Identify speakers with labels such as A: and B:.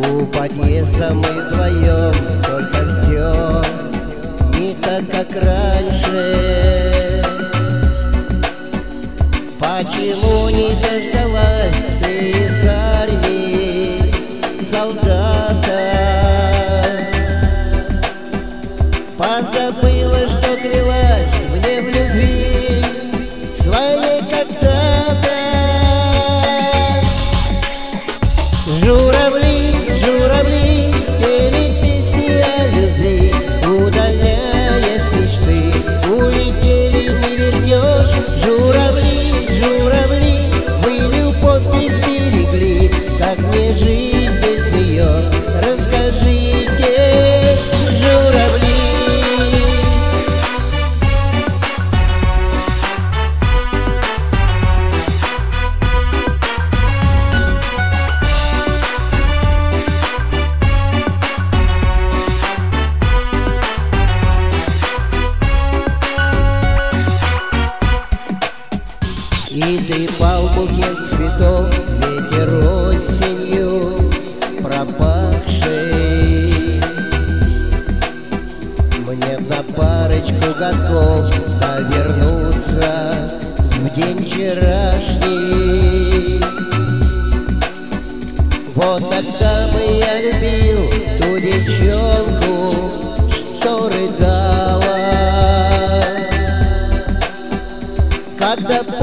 A: У подъезда мы вдвоем, только все не так, как раньше. Почему не дождалась ты из армии солдата? Позабыла, что клялась мне в любви своей когда-то. Журавли, журавли, пели песни о любви, удаляясь мечты, улетели, не вернешь. Журавли, журавли, вы любовь не сберегли, как мне жить без нее? Расскажите, журавли. И трепал букет цветов ветер осенью пропахший. Мне на парочку годков повернуться в день вчерашний. Вот тогда бы я любил ту девчонку, что рыдала, когда